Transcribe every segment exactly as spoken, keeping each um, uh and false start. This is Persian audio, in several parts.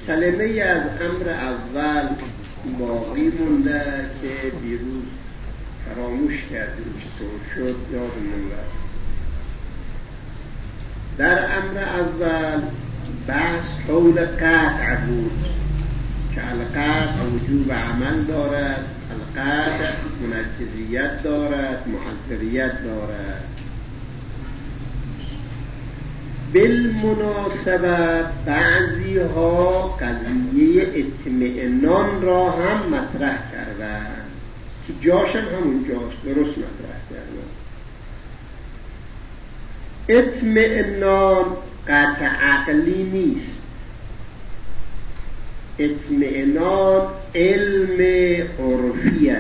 کلمه از امر اول باقی مونده که دیروز فراموش کردیم چطور شد یادمون رفت. در امر اول بحث حول قطع بود که القطع وجوب عمل دارد، القطع منجزیت دارد، معذریت دارد. بالمناسبه بعضی ها قضیه اطمئنان را هم مطرح کردن که جاشم همون جاست، درست مطرح کردن. اطمئنان قطع عقلی نیست، اطمئنان علم عرفیه.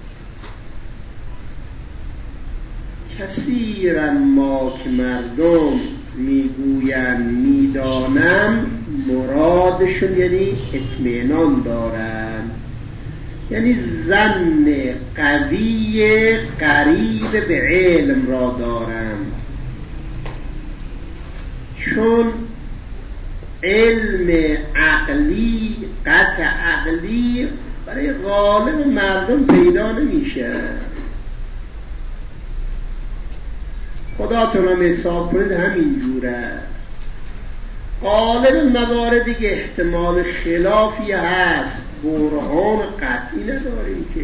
کثیرا ما که مردم میگویند میدانم، مرادشون یعنی اطمئنان دارند، یعنی ظن قوی قریب به علم را دارند، چون علم عقلی قطع عقلی برای غالب مردم پیدا نمیشه. خداتون هم حساب کنید همین جوره. غالب مواردی که احتمال خلافی هست، برهان قطعی نداریم که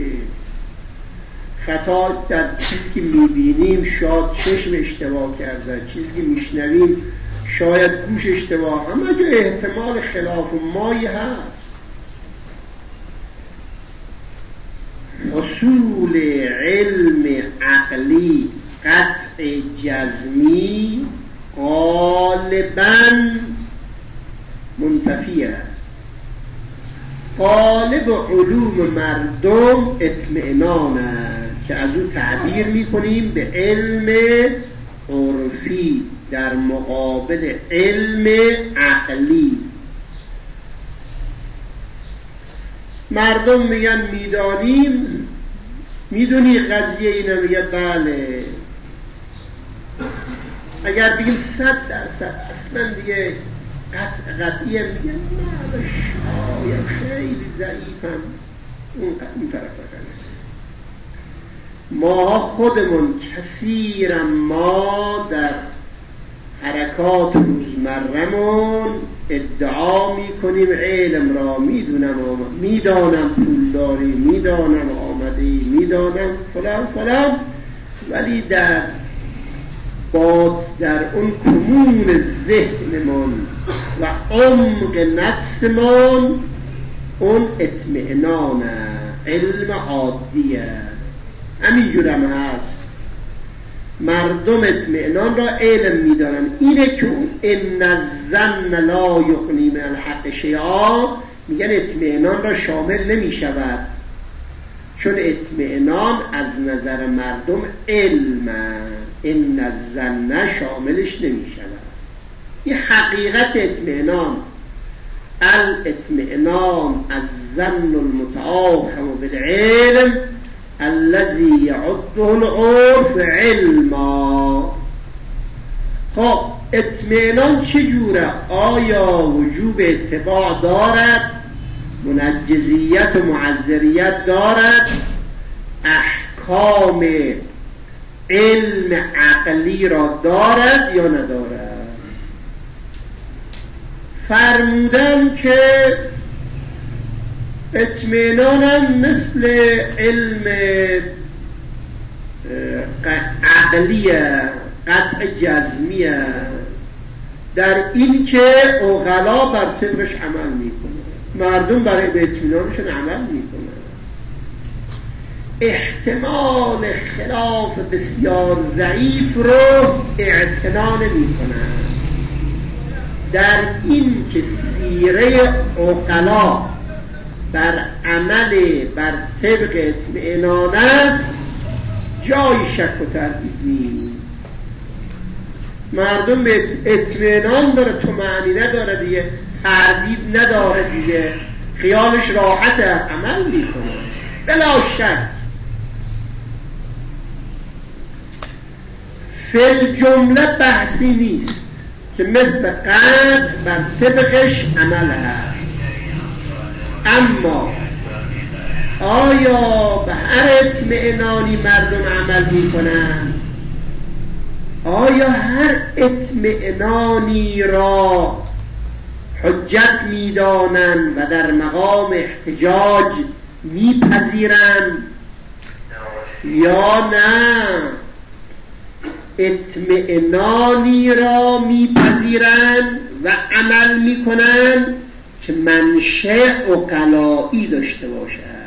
خطا در چیزی که میبینیم شاید چشم اشتباه کرده، چیزی که میشنویم شاید گوش اشتباه، همه جا احتمال خلاف و مایی هست. حصول علم عقلی قطع جزمی غالباً منتفیه. غالب علوم مردم اطمئنانه که از او تعبیر میکنیم به علم عرفی در مقابل علم عقلی. مردم میگن میدانیم، میدونی قضیه اینه، میگه بله. اگر بگیم صد درصد اصلا دیگه قطع قطعیه، میگه نه شاید خیلی ضعیفم، اون اون طرف رقم. ما خودمون کثیرا ما در حرکات روزمرمون ادعا میکنیم علم را، میدونم میدانم پول داری، میدانم آمدی، میدانم فلان فلان، ولی در باد در اون کمون ذهنمون و عمق نفسمون اون اطمئنانه، علم عادیه. همینجور هم هست. مردم اطمئنان را علم میدارن. اینه که اون ان الظن لا یغنی من الحق شیئا میگن اطمئنان را شامل نمیشود، چون اطمئنان از نظر مردم علم، ان الظن شاملش نمیشود. این حقیقت اطمئنان. الاطمئنان الظن المتآخم بالعلم الذي يعده العرف علما. خب اطمئنان چجوره؟ آیا وجوب اتباع دارد، منجزیت و معذریت دارد، احکام علم عقلی را دارد یا ندارد؟ فرمودن که اطمینانم مثل علم عقلیه، قطع جزمیه، در این که عقلا بر طبقش عمل میکنه، مردم برای به اطمینانشون عمل میکنه. احتمال خلاف بسیار ضعیف رو اعتنا نمیکنه. در این که سیره عقلا بر عمل بر طبق اطمئنان است، جای شک و تردید نیست. مردم به اطمئنان داره، تو معنی نداره دیگه، تردید نداره دیگه، خیالش راحته، عمل میکنه بلا شک. فی جمله بحثی نیست که مثل قطع بر طبقش عمل هست. اما آیا به هر اطمئنانی مردم عمل میکنن؟ آیا هر اطمئنانی را حجت میدانن و در مقام احتجاج میپذیرن یا نه اطمئنانی را میپذیرن و عمل میکنن که منشأ عقلایی داشته باشد؟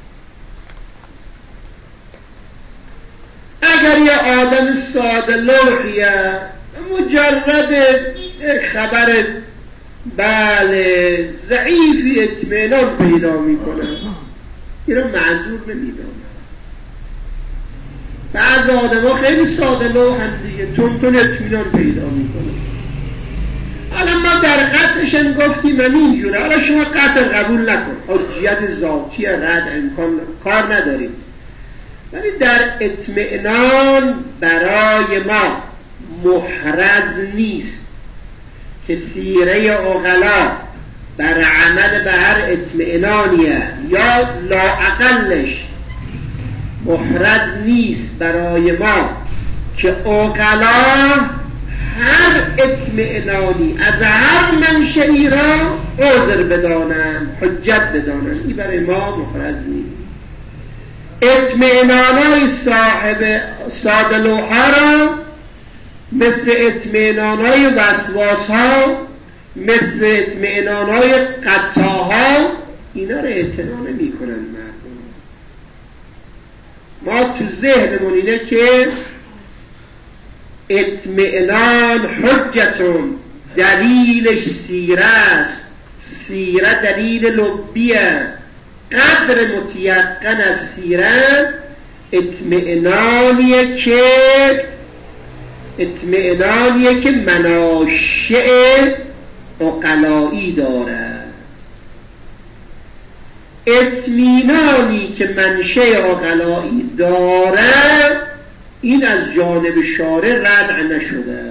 اگر یه آدم ساده لوحیه مجرد خبر بله ضعیفی اطمینان پیدا میکنه، این رو معذور نمیدانه. بعض آدم ها خیلی ساده لوحن دیگه، تون تون اطمینان پیدا میکنه. حالا ما در قطعشن گفتیم من اینجوره، حالا شما قطع قبول نکن، حجیت ذاتی رد امکان کار نداریم، ولی در اطمئنان برای ما محرز نیست که سیره عقلا بر عمل به هر اطمئنانیه، یا لااقلش محرز نیست برای ما که عقلا هر اطمئنانی از هر منشئی را عذر بدانن، حجت بدانن. این برای ما محرز نیست. اطمئنانای صاحب ساده لوحه را مثل اطمئنانای وسواس ها، مثل اطمئنانای قطاها، اینا را اعتنا نمی کنن مردم. ما تو ذهنمون اینه که اطمئنان حجتون، دلیلش سیره است، سیره دلیل لبیه، قدر متیقن از سیره اطمئنانیه که اطمئنانیه که مناشئ عقلایی داره. اطمینانی که منشأ عقلایی داره این از جانب شارع رد نشده.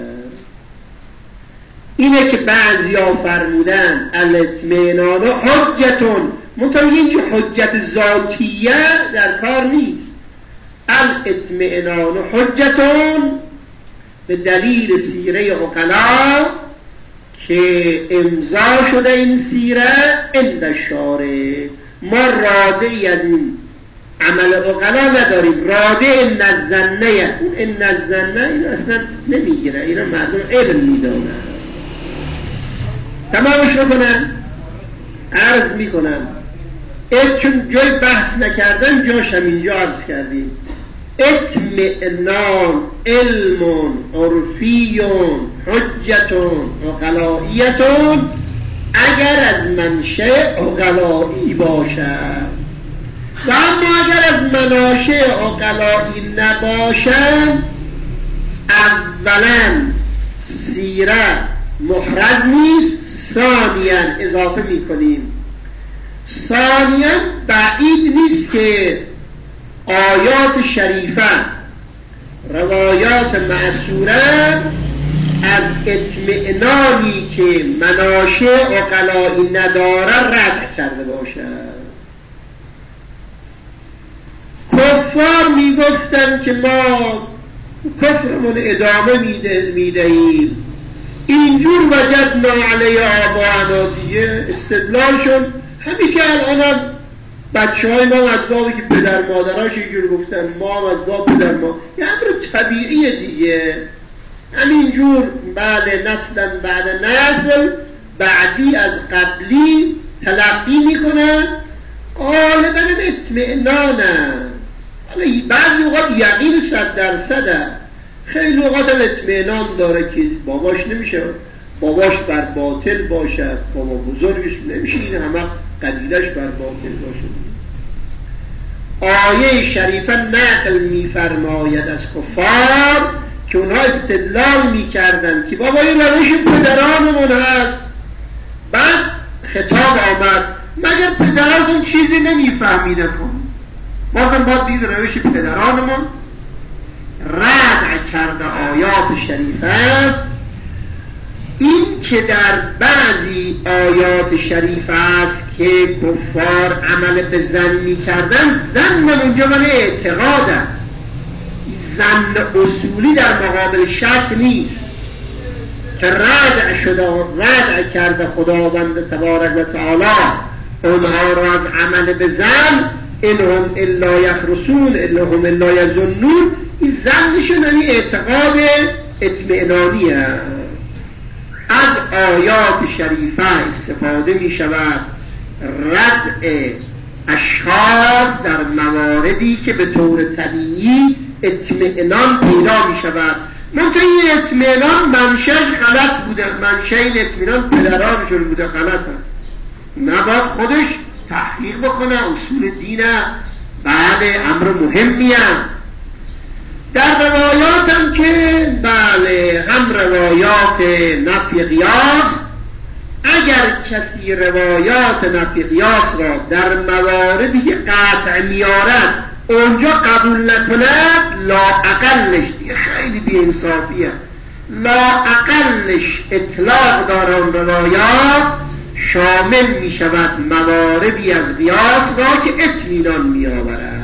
اینه که بعضیا فرمودن الاطمینان حجتون، منتها اینکه حجت ذاتیه در کار نیست. الاطمینان حجتون به دلیل سیره عقلا که امضا شده این سیره عند شارع. ما راده ای از این عمل عقلا نداریم، راده ان الظنه، اون ان الظنه این اصلا نمیگیره، این مردم علم میدونن. تمامش بکنن عرض میکنم، چون جای بحث نکردن جاش هم اینجا عرض کردیم. اطمئنان علم عرفیون حجتون عقلائیتون اگر از منشأ عقلایی باشد، و اما اگر از مناشأ عقلایی نباشد، اولا سیره محرز نیست، ثانیا اضافه میکنیم ثانیا بعید نیست که آیات شریفه روایات معصوره از اطمئنانی که مناشأ عقلایی نداره رد کرده باشد. کفار میگفتن که ما کفرمون ادامه میدهیم، اینجور وجدنا علی آباءنا، دیگه استدلالشون همین که الان بچه های ما از بابی که پدر مادراش اینجور گفتن، ما هم از باب پدر ما، یه امر طبیعیه دیگه، همینجور بعد نسل بعد نسل بعدی از قبلی تلقی میکنن، غالبا اطمئنانه. حالا بعضی اوقات یقین صد درصده، خیلی اوقات هم اطمئنان داره که باباش نمیشه باباش بر باطل باشد، بابا بزرگش نمیشه این همه قبیلش بر باطل باشد. آیه شریفه نقل میفرماید از کفار که اونها استدلال میکردن که بابا این روش پدرانمون هست. بعد خطاب آمد مگر پدرانتون چیزی نمیفهمیده کن، بازم باید دید روش پدرانمون. رد کرده آیات شریفه. این که در بعضی آیات شریفه است که کفار عمل به زن می کردن، زن اونجا من اعتقادن، زن اصولی در مقابل شک نیست که ردع شده ردع کرده خداوند تبارک و تعالی اونها را از عمل به زن، انهم الا یخرسون انهم الا یظنون. این زنشون یعنی اعتقاد اطمئنانی هست. از آیات شریفه استفاده می شود ردع اشخاص در مواردی که به طور طبیعی اطمئنان پیدا می شود. منطقه این اطمئنان منشأش غلط بوده، منشأ این اطمئنان پدرانشون بوده، غلط هست. نباید خودش تحقیق بکنه، اصول دینه، بله امر مهمی هم. در روایات هم که بله هم روایات نفی قیاس، اگر کسی روایات نفی قیاس را در مواردی که قطع میارد اونجا قبول نکند، لا اقلش دیگه خیلی بی‌انصافیه، لا اقلش اطلاق داره اون روایات شامل می شود مواردی از قیاس را که اطمینان می آورد.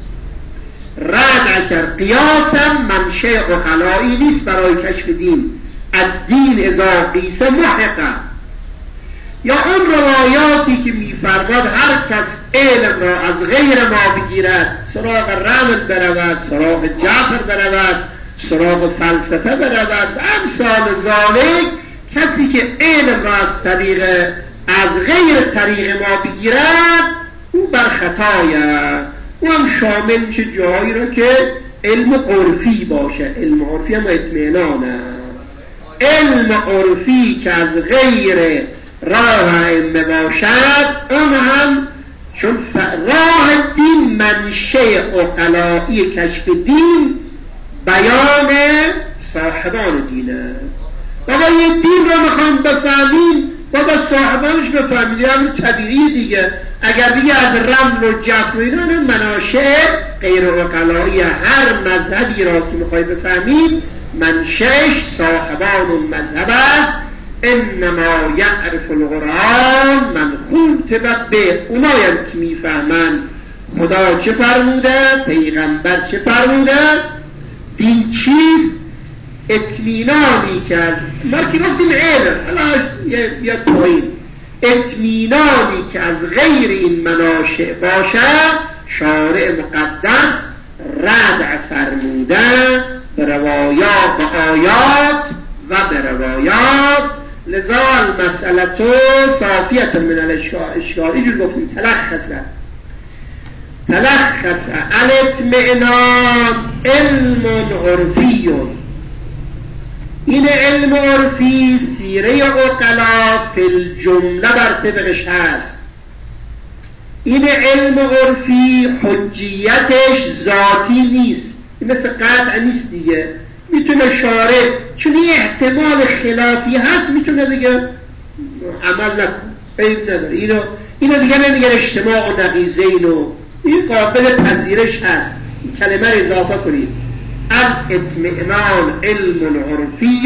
رد کرد قیاسم منشأ عقلایی نیست برای کشف دین، الدین اذا قیس محقه. یا اون روایاتی که می‌فرماد هر کس علم را از غیر ما بگیرد، سراغ رمل برود، سراغ جعفر برود، سراغ فلسفه برود و امثال ذالک، کسی که علم را از طریق از غیر طریق ما بگیرد او بر خطایه. او هم شامل میشه جایی را که علم عرفی باشه، علم عرفی هم اطمینانه، علم عرفی که از غیر راه ائمه باشد، اون هم چون راه دین منشأ عقلایی کشف دین بیان صاحبان دینه. بابا یه دین رو میخوایم بفهمیم، بابا صاحبانش بفهمیم، یعنی طبیعی دیگه. اگر دیگه از رمل و جفر اینا مناشأ غیر عقلایی هر مذهبی را که میخوایم بفهمیم منشأش صاحبان و مذهب است. انما یعرف القرآن من خوطب به، اونایم که میفهمن خدا چه فرموده، پیغمبر چه فرموده، دین چیست، اطمینانی که از ما که گفتیم علم حالا یا توین، اطمینانی که از غیر این مناشأ باشد شارع مقدس ردع فرموده به روایات و آیات و به روایات. لذا المسئله صافیت من الاشکال، اینجور گفتیم تلخصه تلخصه الاطمئنان علم عرفی. این علم عرفی سیره عقلا فی الجمله بر طبقش هست. این علم عرفی حجیتش ذاتی نیست، مثل قطع نیست دیگه. میتونه شارع چون این احتمال خلافی هست میتونه بگه عمل نکن، عیب نداره، اینو اینو دیگه نمیگه اجتماع و نقیضین و این قابل پذیرش هست. این کلمه رو اضافه کنید، الاطمئنان علم عرفی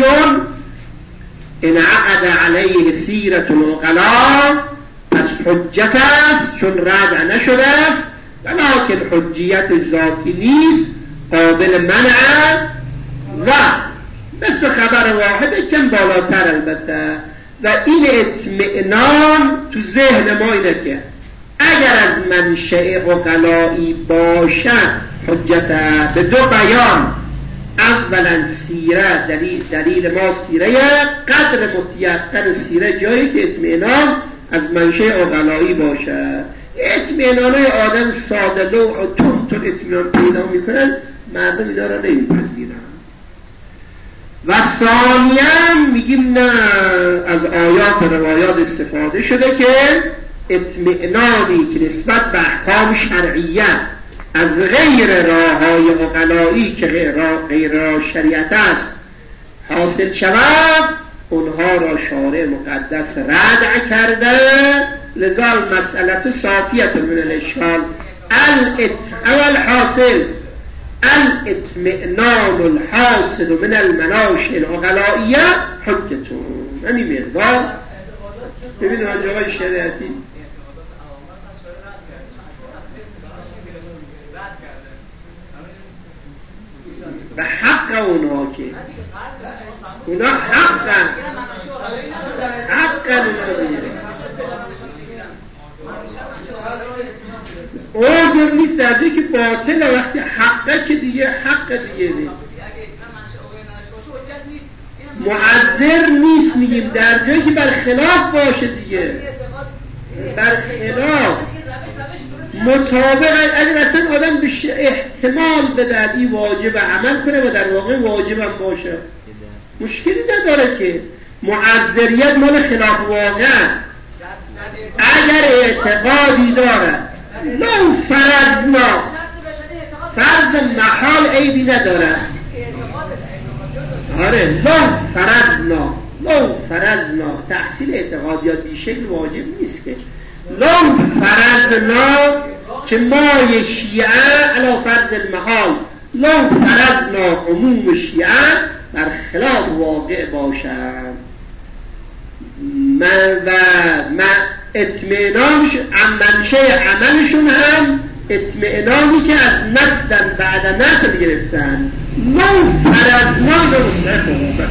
انعقد علیه سیرة العقلاء، پس حجت است چون ردع نشده است، ولکن حجیت ذاتی نیست، قابل منع و مثل خبر واحده کم بالاتر البته. و این اطمئنان تو ذهن ما اینه که اگر از منشأ عقلایی باشد حجت به دو بیان. اولا سیره، دلیل, دلیل ما سیره، قدر متیقن سیره جایی که اطمئنان از منشأ عقلایی باشد. اطمئنانای آدم ساده لو و تون تون اطمئنان پیدا میکنن، مردم اینا را نمیپذیرن. و ثانیاً میگیم نه، از آیات و روایات استفاده شده که اطمئنانی که نسبت به احکام شرعیه از غیر راههای عقلایی که غیر راه شریعت است حاصل شود، اونها را شارع مقدس ردع کرده. لذا المسئله صافیت من الاشکال اول حاصل الاطمئنان الحاصل من المناشئ العقلائیه حجتون. یعنی مقدار ببینید آقای شریعتی و حق اونها که اونا حقن حقن اونا دیگه عذر نیست در جایی که باطله وقتی حقه که دیگه حق دیگه نیست معذر نیست میگیم در جایی که برخلاف باشه دیگه برخلاف مطابق اگر اصلا آدم به احتمال بدهد این واجب عمل کنه و در واقع واجب هم باشه مشکلی نداره که معذریت مال خلاف واقع اگر اعتقادی داره لو فرضنا فرض محال عیبی نداره آره لو فرضنا لو فرضنا تحصیل اعتقادیات بیشکل واجب نیست که لو فرضنا که ما شیعه علا فرض المحال لو فرضنا عموم شیعه در خلاف واقع باشند من و من اطمینانش منشه عملشون هم اطمینانی که از نسلن بعد نسل گرفتن لو فرضنا به مستحق عمومه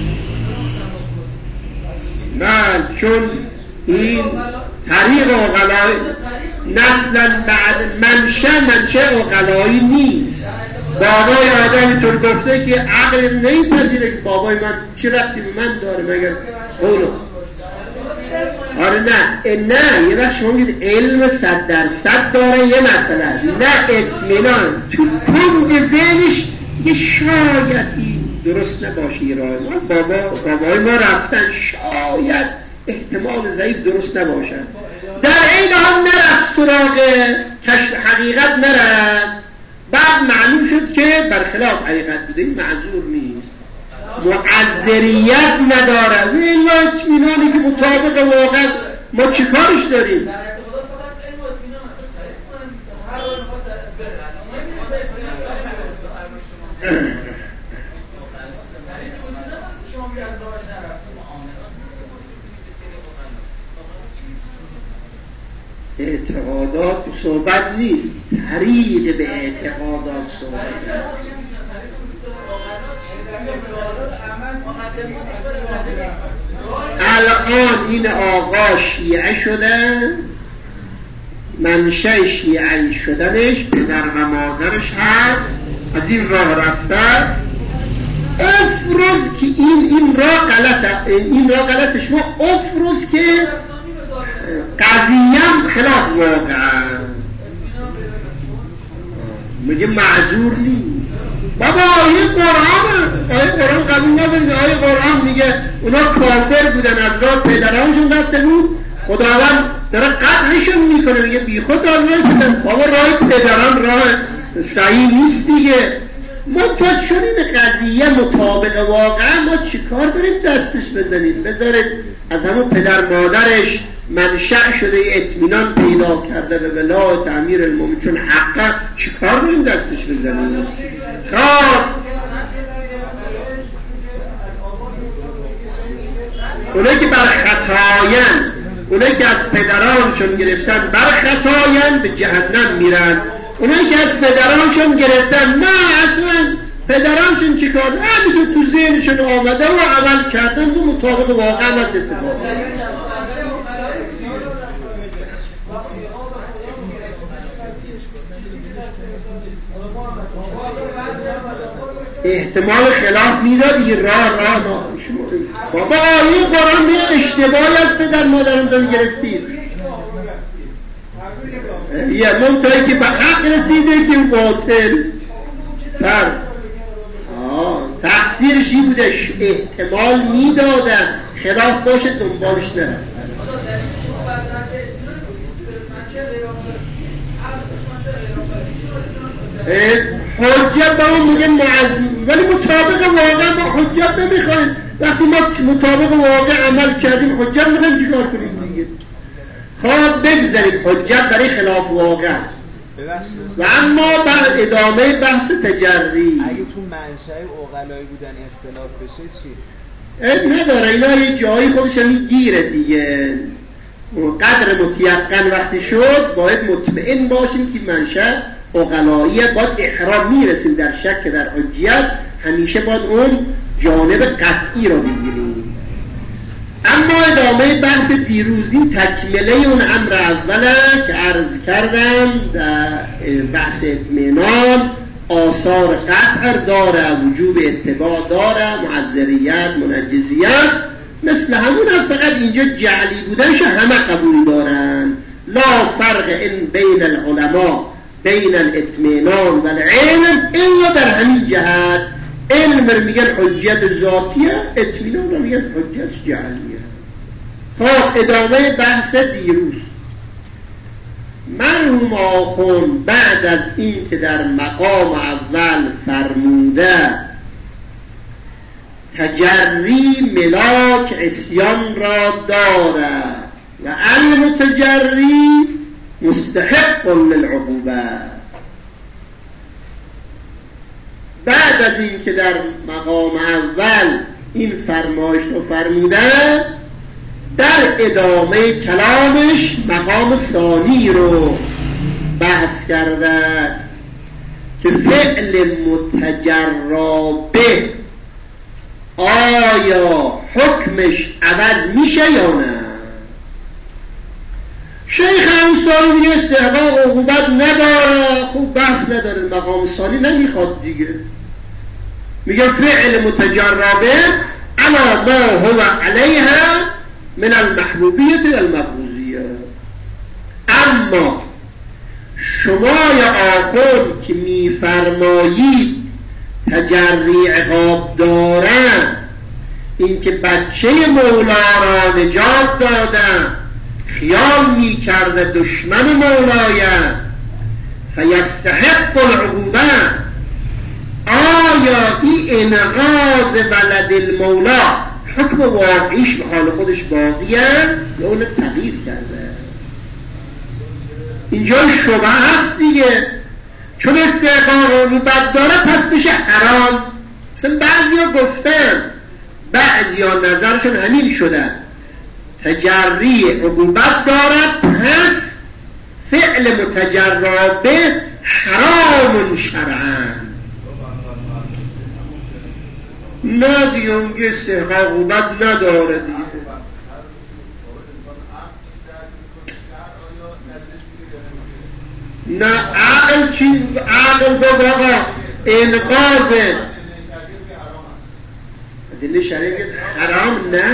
نه چون این طریق اغلایی نسلن بعد منشه منشه اغلایی نیست بابای آدمی طور گفته که عقل نمیپذیره که بابای من چی ربطی به من داره مگر اونو آره نه نه یه وقت شما میگید علم صد درصد داره یه مسئله نه اطمینان تو کنج ذهنش یه شاید این درست نباشه یه راه بابا بابای ما رفتن شاید احتمال ضعیف درست نباشه در این حال نرفت سراغ کشف حقیقت نرفت بعد معلوم شد که برخلاف حقیقت بوده معذور نیست معذریت نداره و این اطمینانی که مطابق واقع ما چی کارش داریم اعتقادات صحبت نیست طریق به اعتقادات صحبت الان این آقا شیعه شده منشه شیعه شدنش پدر و مادرش هست از این راه رفته افرض که این این راه غلطه این راه غلطه شما افرض که قضیه خلاف واقعا میگه معذور نیست بابا آیه قرآن آیه قرآن قبول ندارید آیه قرآن میگه اونا کافر بودن از راه پدرانشون رفته بود خداوند داره قطعشون میکنه میگه بی خود از راه پدران بابا راه پدران راه صحیح نیست دیگه ما تا چون این قضیه مطابق واقعا ما چی کار داریم دستش بزنیم بذارید از همون پدر مادرش منشأ شده اطمینان پیدا کرده به ولایت امیر المومنین چون حقا چی کار داریم دستش بزنیم خب اونایی که بر خطاین اونایی که از پدرانشون گرفتن بر خطاین به جهنم میرن اونایی که از پدرانشون گرفتن نه اصلا پدرانشون چی کار همینجور تو ذهنشون آمده و عمل کردن و مطابق واقعا هست اتفاق احتمال خلاف میداد یه راه راه راه بابا آیه قرآن یه اشتباهی از پدر مادرم دارم گرفتید یه منطقه که به حق رسیده که باطل فرد تقصیرش این بوده احتمال میدادن خلاف باشه دنبالش نرفت حجت با اون میگه معظم ولی مطابق واقع ما حجت نمیخوایم وقتی ما مطابق واقع عمل کردیم حجت میخوایم چیکار کنیم دیگه خب بگذاریم حجت برای خلاف واقع و اما بر ادامه بحث تجری اگه تو منشأ عقلایی بودن اختلاف بشه چی؟ اب نداره اینا یه جایی خودش هم گیره دیگه قدر متیقن وقتی شد باید مطمئن باشیم که منشأ عقلایی باید احرام میرسیم در شک در حجیت، همیشه باید اون جانب قطعی رو بگیریم. اما ادامه بحث دیروز این تکمله اون امر اوله که عرض کردم در بحث اطمینان آثار قطع داره، وجوب اتباع داره، معذریت، منجزیت، مثل همون هم، فقط اینجا جعلی بودنش همه قبول دارن. لا فرق این بین العلماء بین الاطمینان و العلم الا در همین جهت. علم رو میگن حجت ذاتیه، اطمینان رو میگن حجت جعلیه. خب ادامه بحث دیروز. مرحوم آخوند بعد از این که در مقام اول فرموده تجری ملاک عصیان را دارد و المتجری مستحق للعقوبه، بعد از این که در مقام اول این فرمایش رو فرموده، در ادامه کلامش مقام ثانی رو بحث کرده که فعل متجرا به آیا حکمش عوض میشه یا نه. شیخ انصاری میگه استحقاق عقوبت نداره، خوب بحث نداره، مقام ثانی نمیخواد دیگه. میگه فعل متجرا به علی ما هو علیها من المحبوبیت و المبغوضیه. اما شما یا آخر که میفرمایید تجری عقاب دارن، این که بچه مولا را نجات دادن، خیال میکرده دشمن مولایه، فیستحق العقوبه، آیا این انغاز ولد المولا حکم واقعیش به حال خودش باقیه یا اون تغییر کرده؟ اینجا شبه هست دیگه، چون استحقاق عقوبت داره پس بشه حرام. مثلا بعضی ها گفتن، بعضی ها نظرشون همین شدن، تجری عقوبت دارد پس فعل متجرا به حرام شرعاً. نه دیگه اونگه استحقاق عقوبت نداره دیگه. نه عقل چی؟ عقل گفت آقا انقاذه دل شریعت حرام نه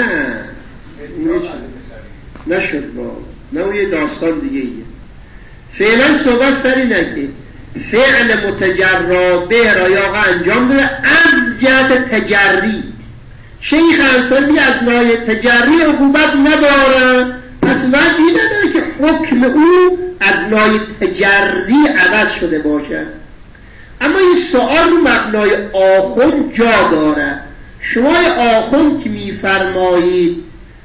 نشد با نه اون یه داستان دیگه ایه. فعلا صحبت سری نگه فعل متجرا به را یا آقا انجام داده از جهت تجری. شیخ انصاری از نای تجری عقوبت نداره، پس وجهی نداره که حکم او از نای تجری عوض شده باشه. اما این سؤال رو مبنای آخوند جا داره. شما آخوند که میفرمایید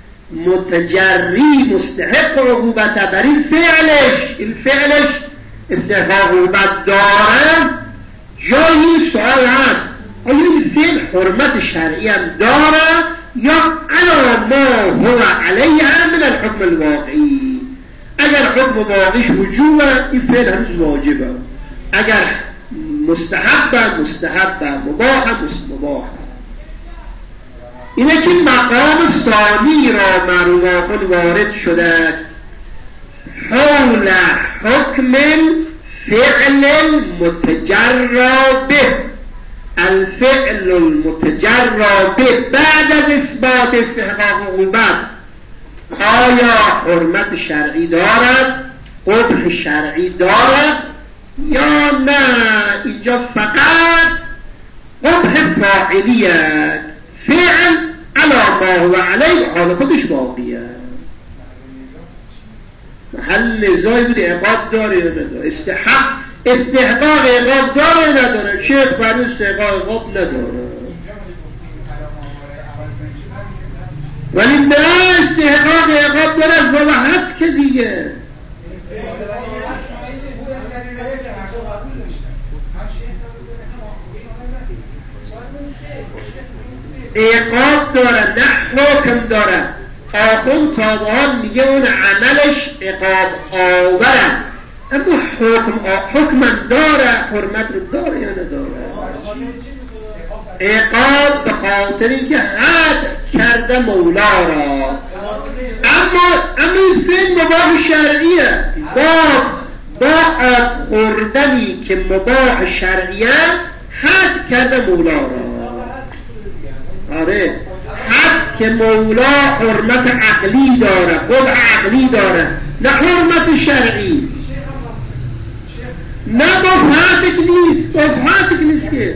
متجری مستحق عقوبت، بر این فعلش این فعلش استحقاق عقوبت داره، جای این سؤال هست آیا این فعل حرمت شرعی هم داره یا علی ما هو علیه من الحکم الواقعی. اگر حکم واقعیش وجوبه این فعل هنوز واجبه، اگر مستحبه مستحبه، مباحه مباحه. اینه که مقام ثانی را مرحوم آخوند وارد شده حول حکم فعل المتجرا به. الفعل المتجرا به بعد از اثبات استحقاق عقوبت آیا حرمت شرعی دارد، قبح شرعی دارد یا نه اینجا فقط قبح فاعلیه، فعل علی ما هو علیه حال خودش باقیه. محل نزاعی بود عقاب داره یا نداره، استحق استحقاق عقاب داره یا نداره. شیخ فرمود استحقاق عقاب نداره، ولی نه استحقاق عقاب داره از باب حدس که دیگه عقاب داره نه حکم داره. آخوند تابعان میگه اون عملش عقاب آورن، اما حکم حکم داره، حرمت رو داره یا نداره؟ عقاب به خاطر اینکه حد کرده مولا را، اما اما این فعل مباح شرعیه، با با آب خوردنی که مباح شرعیه حد کرده مولا را. آره، حد که مولا حرمت عقلی داره، قبح عقلی داره، نه حرمت شرعی. نه گفت نیست، گفت نیست که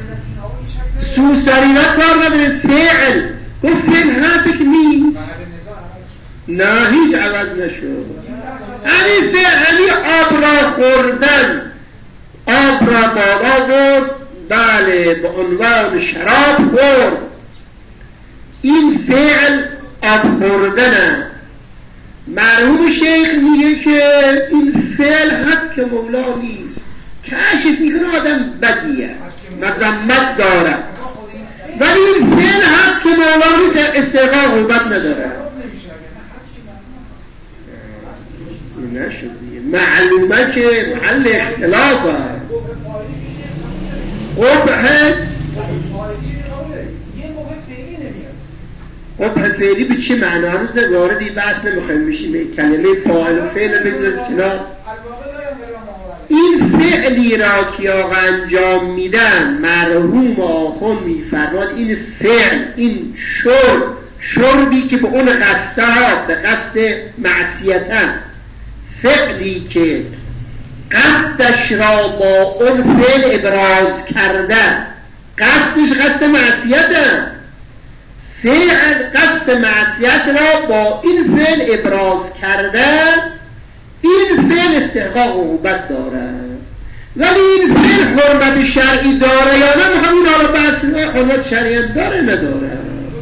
سوسری را کار نداره، فعل گفت فعل حتک نیست، نه هیچ عوض نشد. یعنی فعل یعنی آب را خوردن، آب را بالا برد، بله به عنوان شراب خورد، این فعل آب خوردنه. مرحوم شیخ میگه که این فعل حق مولا نیست، کشف میکنه آدم بدیه، مذمت داره، ولی این فعل حق مولا نیست، استحقاق عقوبت نداره. نشد معلومه که محل اختلافه. قبح قبح فعلی به چه معنا؟ هنوز واردی بحث نمیخوایم بشیم، کلمه فاعل و فعل بگذارید کنار. این فعلی را که آقا انجام میدن، مرحوم آخون میفرماد این فعل، این شرب، شربی که به اون قصده ها، به قصد معصیتن، فعلی که قصدش را با اون فعل ابراز کردن، قصدش قصد معصیتن، فعل قصد معصیت را با این فعل ابراز کردن، این فعل استحقاق عقوبت داره. ولی این فعل حرمت شرعی داره یا نه؟ میخوام این حالا بحث حرمت شرعی داره نداره.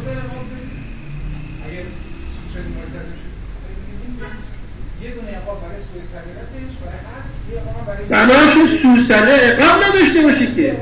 بناشون سوسنه عقاب نداشته باشه که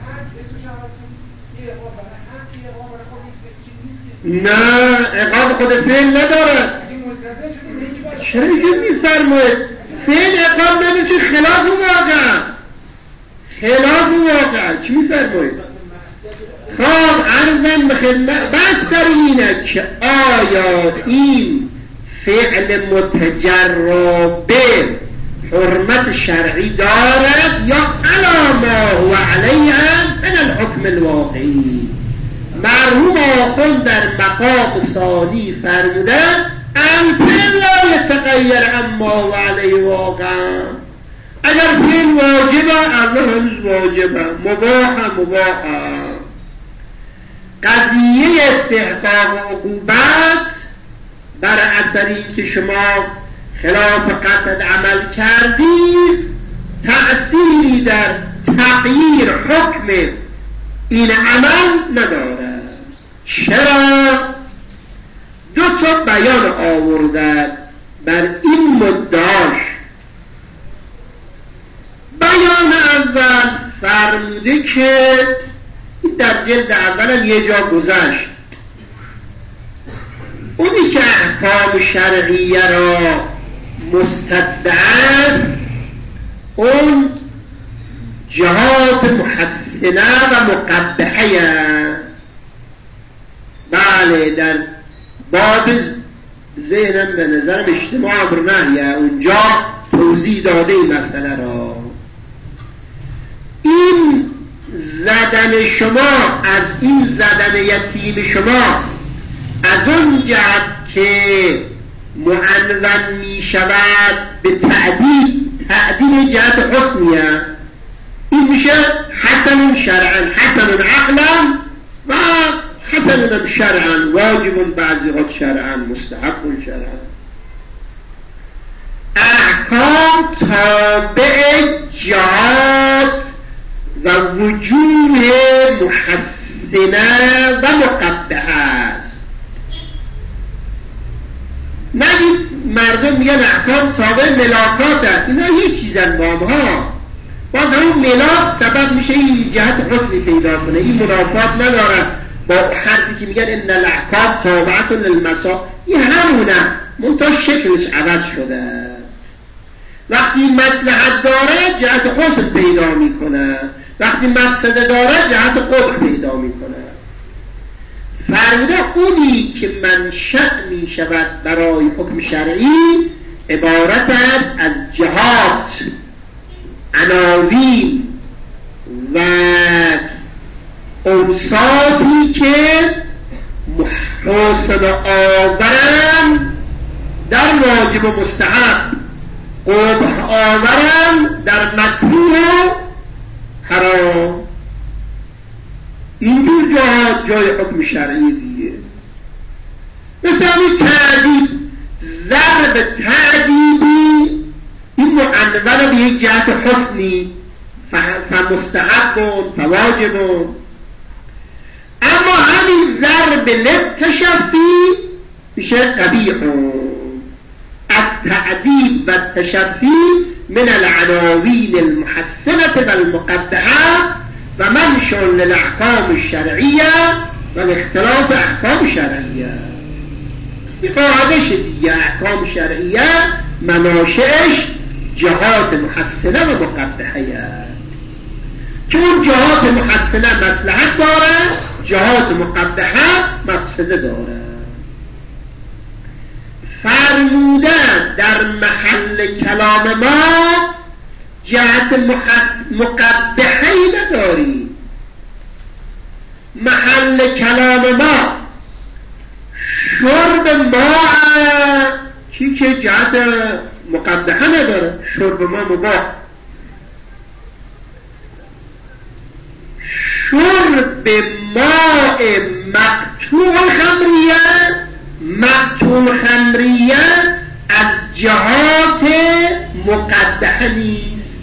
نه، عقاب خود فعل نداره. چرا اینجور میفرماید فعل عقاب نداره؟ خلاف واقع، خلاف واقع چی میفرماید؟ خواب عرضم به خدمت بس سر اینه که آیا این فعل متجربه حرمت شرعی دارد یا علامه و علیها من الحکم الواقعی؟ مرحوم آخوند در مقام ثانی فرمودن الفعل لا یتغیر اما و علیه واقعا. اگر فعل واجبه، الله هنوز واجبه، مباح مباح. قضیه استحقاق عقوبت بر اثر این که شما خلاف قطع عمل کردید تأثیری در تغییر حکم این عمل نداره. چرا؟ دو تا بیان آوردن بر این مدعاش. بیان اول فرموده که در جلد اول یه جا گذشت، اونی که احکام شرعیه را مستتبع است اون جهات محسنه و مقبحه. بله، در باب ذهنم به نظرم اجتماع امر نهیه اونجا توضیح داده این مسئله را. این زدن شما، از این زدن یتیم شما از اون جهت که معنون می شود به تعدیل، تعدیل جهت حسنیه، این میشه حسن شرعا، حسن عقلا و حسن شرعا، واجب بعضی وقت شرعا، مستحب شرعا. احکام تابع جهات و وجوه محسنه و مقبحه است. نگید مردم میگن احکام تابع ملاکات هست، اینا یه چیزن با همها، باز همون ملاک سبب میشه این جهت حسنی پیدا کنه، این منافات نداره با حرفی که میگن ان الاحکام تابعه للمسا، این همونه منتها شکلش عوض شده. وقتی مصلحت داره جهت حسن پیدا میکنه، وقتی مقصد داره جهت قبح پیدا میکنه. فرموده اونی که منشأ می شود برای حکم شرعی عبارت است از جهات، عناوین و اوصافی که حسن آورن در واجب و مستحب، قبح آورن در مکروه و حرام. اینجور جهات جای حکم شرعی دیگه. مثل همین تعدیب، ضرب تعدیبی این معنون به یک جهت حسنی، فمستحب فواجب. اما همین ضرب للتشفی میشه قبیح. التعدیب و التشفی من العناوین المحسنة والمقبحة و منشأ للاحکام الشرعیه و اختلاف احکام شرعیه. این قاعده شدیه، احکام شرعیه مناشئش جهات محسنه و مقبحه، که اون جهات محسنه مصلحت داره، جهات مقبحه مفسده داره. فرمودن در محل کلام ما جهت مقبحه‌ای نداری. محل کلام ما شرب ما چی که جهت مقبحه نداره، شرب ما مباح. شرب ماء مقطوع خمریه، مقطوع خمریه از جهات مقبحه نیست.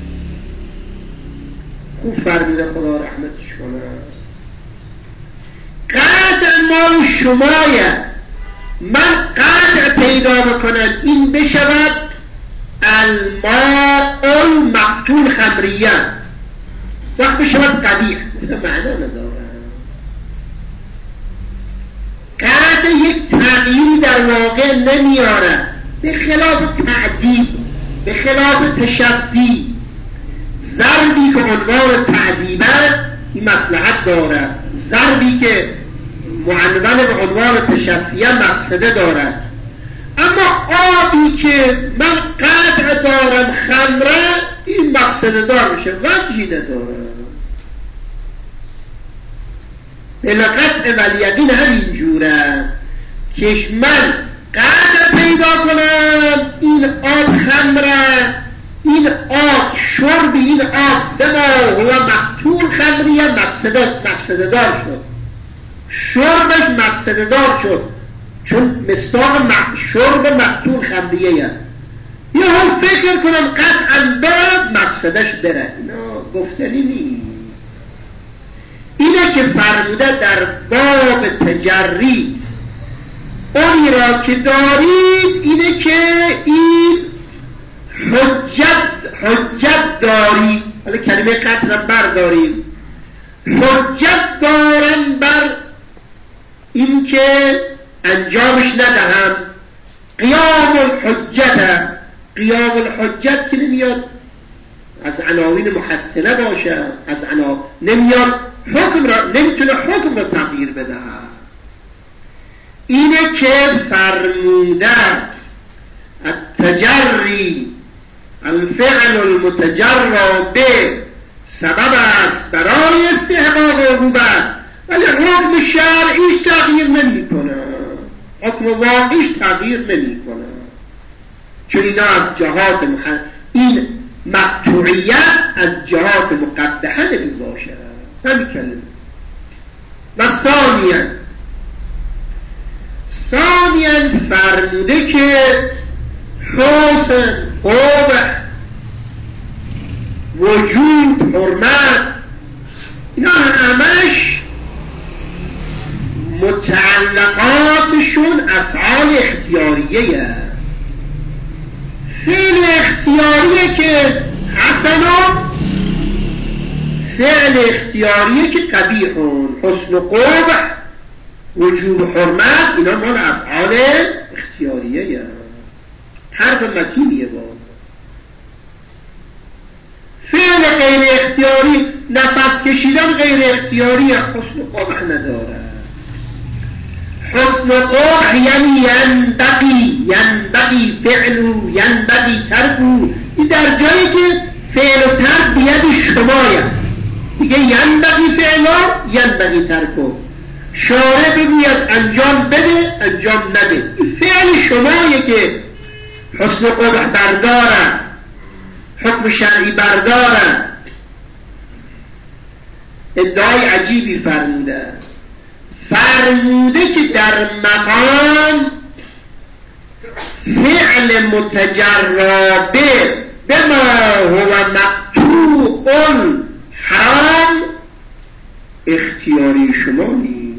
خوب فرمیده، خدا رحمتش کنه. قطع ما و شمایه، من قطع پیدا بکنم این بشود الماء المقطوع خمریه، وقت بشود قبیح، معنا نداره. قطع یک تغییری در واقع نمیاره، به خلاف تعدیب، به خلاف تشفی. ضربی که عنوان تعدیبه این مصلحت داره، ضربی که معنون به عنوان تشفیه مفسده دارد. اما آبی که من قطع دارم خمره این مفسده دار میشه، وجهی نداره. بلقطع ولیقین همین جوره که من قطع پیدا کنم این آب خمره، این آب شرب این آب بما هو مقتول خمریه مفسده مفسده دار شد، شربش مفسده دار شد، چون مستاق شرب مقتول خمریه یه هم فکر کنم قطعا برد مفسدش بره. اینا گفتنی نیست. اینه که فرموده در باب تجری اونی را که دارید اینه که این حجت حجت داری، حالا کلمه قطع را برداریم، حجت دارن بر این که انجامش ندهم. قیام الحجت، قیام الحجت که نمیاد از عناوین محسنه باشه، از عناوین نمیاد حکم را، نمیتونه حکم را تغییر بده. اینه که فرموده التجری الفعل المتجرى به سبب است برای استحقاق عقوبت، ولی حکم شرعیش تغییر نمی کنه، حکم واقعیش تغییر نمی کنه، چون اینا از جهات مح... این مقطوعیت از جهات مقبحه نمی باشه. همین کلمه. و ثانیاً ثانیاً فرموده که حسن، قبح، وجود، حرمت اینا همش متعلقاتشون افعال اختیاریه. فعل اختیاریه که حسن، فعل اختیاریه که قبیحون، حسن و قبح، وجود و حرمت اینا مال افعال اختیاریه. حرف متینیه با غیر اختیاری، نفس کشیدن غیر اختیاری، حسن قبح نداره. حسن قبح یعنی ینبغی ینبغی فعلو ینبغی ترکو. این در جایی که فعل و ترک بید شمایه دیگه، ینبغی فعلا ینبغی ترکو. شارع بگوید انجام بده انجام نده، فعل شمایه که حسن قبح برداره، حکم شرعی برداره. ادعای عجیبی فرموده فرموده که در مقام فعل متجربه بما هو مقطوع حرام اختیاری شما نیست.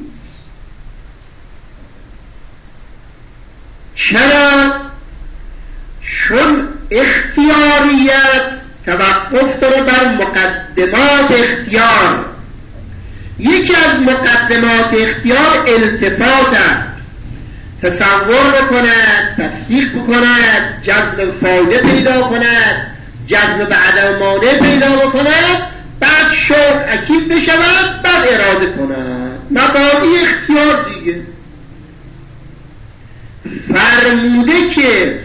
چرا؟ چون اختیاریت توقف داره بر مقدمات اختیار. یکی از مقدمات اختیار التفات است، تصور بکند، تصدیق بکند، جذب فایده پیدا کند، جذب به عدم مانع پیدا بکند، بعد شوق اکید بشود، بعد اراده کند. مبادی اختیار دیگه. فرموده که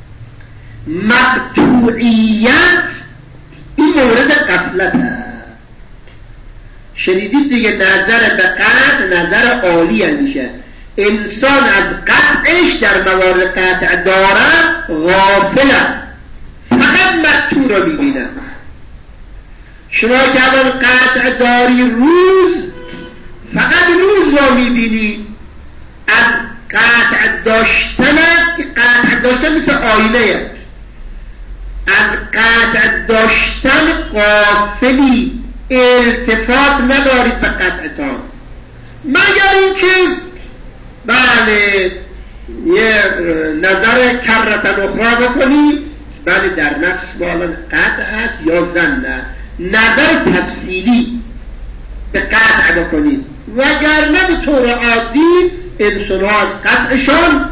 مقطوعیت این مورد غفلت است. شنیدید دیگه، نظر به قطع نظر عالی میشه. انسان از قطعش در موارد قطع دارد غافله، فقط مقطوع را میبینه. شما که الان قطع داری روز، فقط روز را میبینی. از قطع داشتنت، که قطع داشتن مثل آینه، از قطع داشتن غافلی، التفات ندارید به قطعتان، مگر اینکه بله یه نظر کررتن اخرى بکنی، بله در نفس بالا قطع هست یا زن، نظر تفصیلی به قطع بکنید. وگرنه به طور عادی انسان ها از قطعشان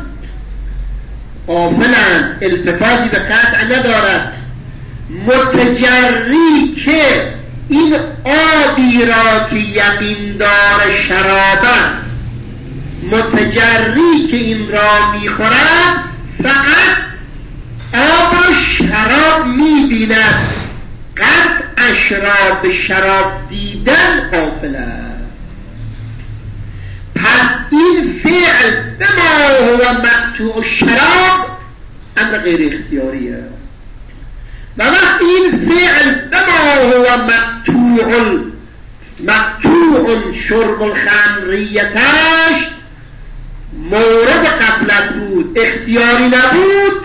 غافلند، التفاتی به قطع ندارد. متجری که این آبی را که یقین دار شرابه، متجری که این را میخورد فقط آب و شراب میبیند، قطعش را به شراب دیدن غافل است. پس این فعل بما هو مقطوع شراب امر غیر اختیاریه. و وقتی این فعل بما هو مقطوع مقطوع شرب الخمریتش مورد غفلت بود، اختیاری نبود،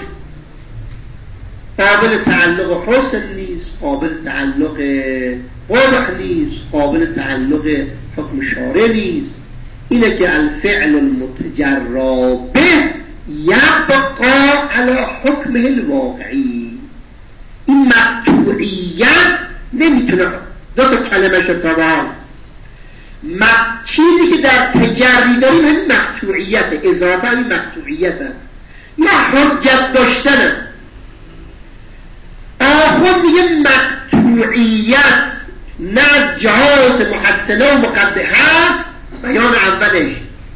قابل تعلق حسن نیست، قابل تعلق قبح نیست، قابل تعلق حکم شارع نیست. اینه که الفعل المتجربه یبقا علی حکمه الواقعی. این مقطوعیت نمیتونه دو تا کلمه شد طبعا. چیزی که در تجری داریم همین مقطوعیت، اضافه همین مقطوعیت هست. یا حجت داشتنه. آخون میگه مقطوعیت نه از جهات محسنه و مقبح هست، بیان اولش،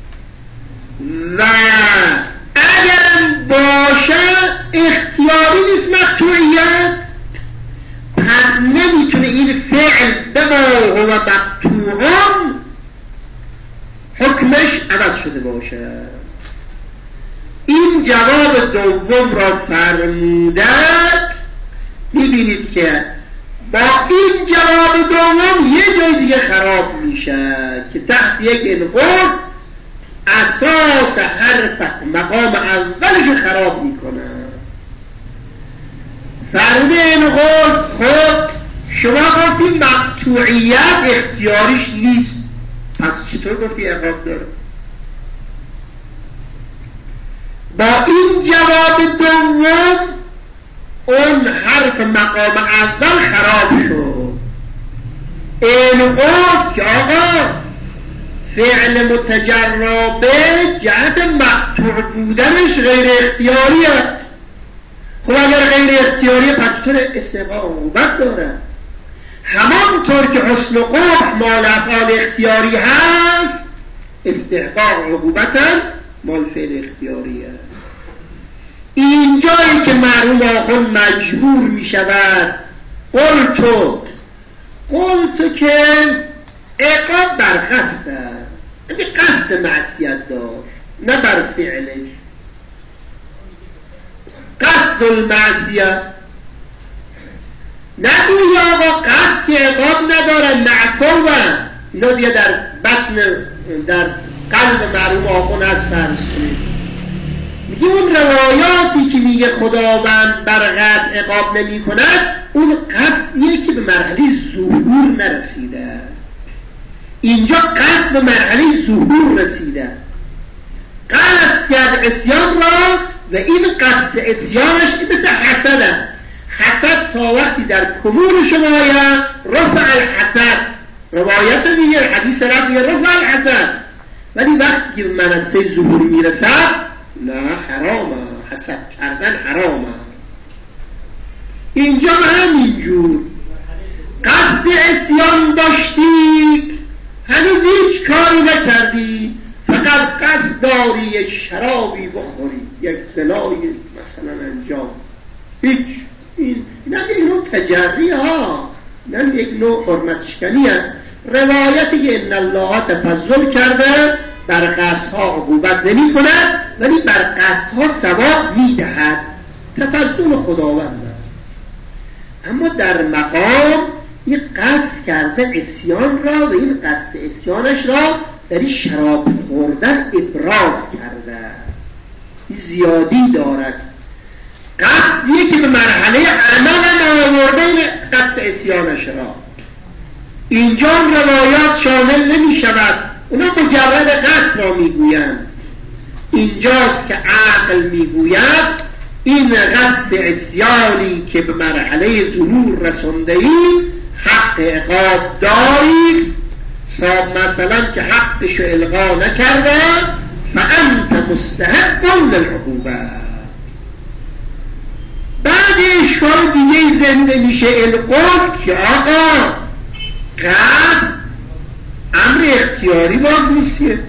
و اگرم باشه اختیاری نیست مقطوعیت، پس نمیتونه این فعل بما هو مقطوعان حکمش عوض شده باشه. این جواب دوم را فرمودند. میبینید که با این جواب دوم یه جای دیگه خراب میشه که تحت یک انقاض اساس حرف مقام اولش خراب میکنه. فرموده انقاض خود شما گفتی مقطوعیت اختیاریش نیست، پس چطور گفتی عقاب داره؟ با این جواب دوم اون حرف مقام اول خراب شد. انقاض که آقا فعل متجربه جهت مقطوع بودنش غیر اختیاریه. خب اگر غیر اختیاریه پس طور استقامت داره. همانطور که حسن و قبح مال افعال اختیاری هست، استحقاق عقوبت مال فعل اختیاری هست. اینجایی که مرحوم آخوند مجبور می شود قلتو قلتو که عقاب بر قصد است، یعنی قصد معصیت داشت نه بر فعلش. قصد المعصیت نگوی آقا قصد که عقاب ندارن معفو اینا دیگه در بطن در قلب مرحوم آخوند هست. فرض کنید میگه اون روایاتی که میگه خداوند بر قصد عقاب نمی کند اون قصدیه که به مرحله ظهور نرسیده. اینجا قصد به مرحله ظهور رسیده، قصد کرد عصیان را و این قصد عصیانش مثل حسده. حسد تا وقتی در کمون شما آید رفع الحسد، روایت میگه حدیث رب میگه رفع الحسد، ولی وقتی که به منصه ظهور میرسد نه حرامه، حسد کردن حرامه. اینجا همینجور قصد عصیان داشتی هنوز هیچ کاری نکردی، فقط قصد داری شرابی بخوری، یک زلای مثلا انجام، هیچ این نه یک نوع تجری ها، نه یک نوع حرمت شکنی هست. روایتی که ان الله تفضل کرده بر قصدها عقوبت نمی کند ولی بر قصدها ثواب می دهد، تفضل خداوند است. اما در مقام این قصد کرده عصیان را و این قصد عصیانش را در این شراب خوردن ابراز کرده، این زیادی دارد. قصدیه که به مرحله عمل هم آورده این قصد عصیانش را. اینجا روایات شامل نمی شود، اونا مجرد قصد را می گویند. اینجاست که عقل می گوید این قصد عصیانی که به مرحله ظهور رسنده ای حق عقاب داری، صاحب مثلا که حقشو الغا نکرده فانت مستحق للعقوبه. بعد اشکال دیگه زنده میشه القول که آقا قصد امر اختیاری باز نیستیه.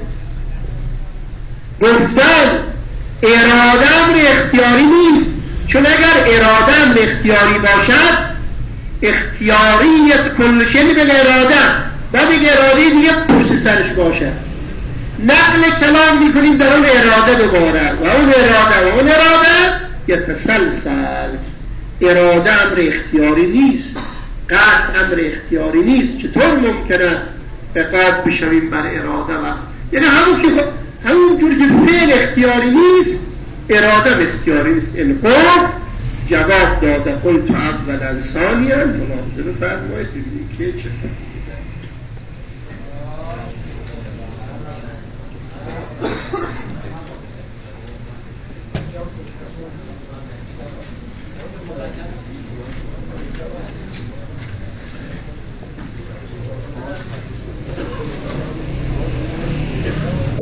گفتن اراده امر اختیاری نیست، چون اگر اراده امر اختیاری باشد اختیاریت کل شیء بالاراده، بعد یک اراده دیگه پشت سرش باشه. نقل کلام میکنیم در اون اراده دوباره و اون اراده و اون اراده یتسلسل. اراده امر اختیاری نیست، قصد امر اختیاری نیست. چطور ممکنه عقاب بشویم بر اراده؟ و یعنی همون که همون جور که فعل اختیاری نیست اراده اختیاری نیست. این خود جواب داده قلت اول ثانیا ملاحظه بفرمایید ببینید که چه